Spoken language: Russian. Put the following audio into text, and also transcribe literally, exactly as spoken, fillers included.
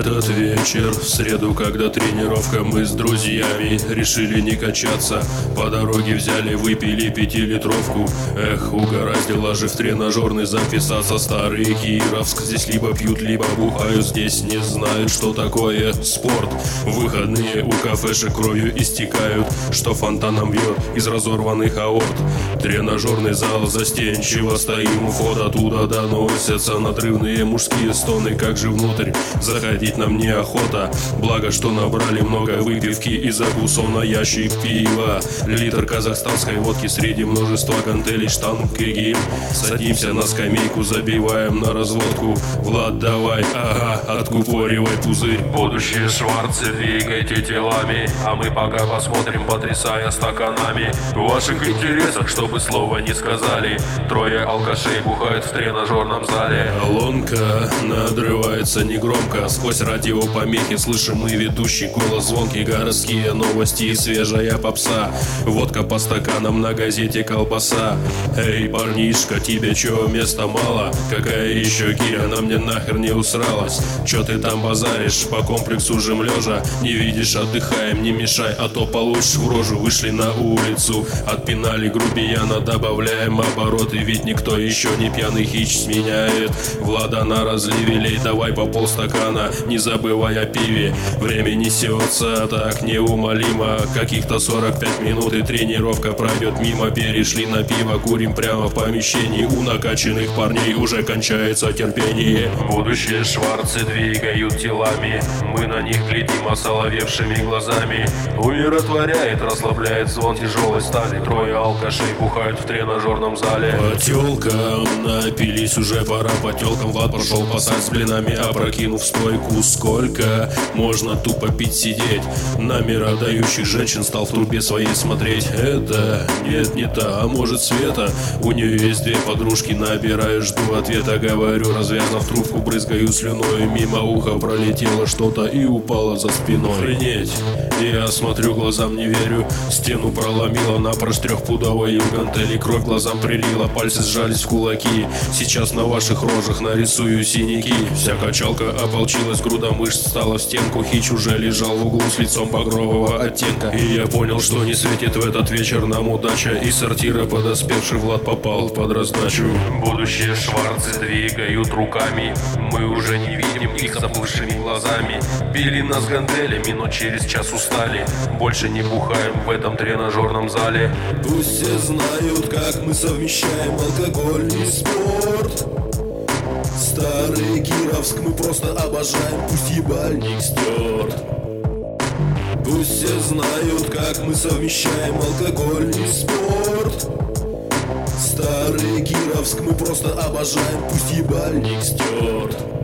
этот вечер, в среду, когда тренировка, мы с друзьями решили не качаться. По дороге взяли, выпили пятилитровку. Эх, угораздило же в тренажерный записаться. Старый Кировск, здесь либо пьют, либо бухают. Здесь не знают, что такое спорт. Выходные у кафешек кровью истекают, что фонтаном бьет из разорванных аорт. Тренажерный зал застенчиво стоим у входа. Туда доносятся надрывные мужские стоны. Как же внутрь заходить нам неохота. Благо, что набрали много выпивки и закусов на ящик пива. Литр казахстанской водки среди множества гантелей, штанг и гирь. Садимся на скамейку, забиваем на разводку. Влад, давай, ага, откупоривай пузырь. Будущие Шварцы, двигайте телами, а мы пока посмотрим, потрясая стаканами. В ваших интересах, чтобы слова не сказали, трое алкашей бухают в тренажерном зале. Колонка надрывается негромко. Сквозь радиопомехи слышим мы ведущий голос, звонкие городские новости и свежая попса. Водка по стаканам, на газете колбаса. Эй, парнишка, тебе чё, места мало? Какая еще гиря, на мне нахер не усралась? Чё ты там базаришь, по комплексу жим лежа? Не видишь, отдыхаем, не мешай, а то получишь в рожу. Вышли на улицу, отпинали грубияна, добавляем обороты, ведь никто еще не пьяный хич сменяет. Влада на разливе, лей давай по полстакана, не забывай о пиве. Время несется так неумолимо, каких-то сорок пять минут и тренировка пройдет мимо. Перешли на пиво, курим прямо в помещении. У накачанных парней уже кончается терпение. Будущие Шварцы двигают телами, мы на них глядим осоловевшими глазами. Умиротворяет, расслабляет звон тяжелой стали. Трое алкашей бухают в тренажерном зале. По тёлкам напились, уже пора по тёлкам. Влад пошел пасать с блинами, опрокинув стойку. Сколько можно тупо пить, сидеть? На миродающих женщин стал в трубе своей смотреть. Это нет, не та, а может Света. У нее есть две подружки, набираю, жду ответа. Говорю, развязав трубку, брызгаю слюной. Мимо уха пролетело что-то и упало за спиной. Охренеть, я смотрю, глазам не верю. Стену проломила напрочь трехпудовой гантели. Кровь глазам прилила, пальцы сжались в кулаки. Сейчас на ваших рожах нарисую синяки. Вся качалка ополчилась, груда мышц стала в стенку. Хич уже лежал в углу с лицом багрового оттенка. И я понял, что не светит в этот вечер нам удача. Из сортира подоспевший Влад попал под раздачу. Будущие Шварцы двигают руками, мы уже не видим их заплывшими глазами. Били нас гантелями, но через час устали. Больше не бухаем в этом тренажерном зале. Пусть все знают, как мы совмещаем алкоголь и спорт. Старый Кировск мы просто обожаем, пусть ебальник стерт. Пусть все знают, как мы совмещаем алкоголь и спорт. Старый Кировск мы просто обожаем, пусть ебальник стерт.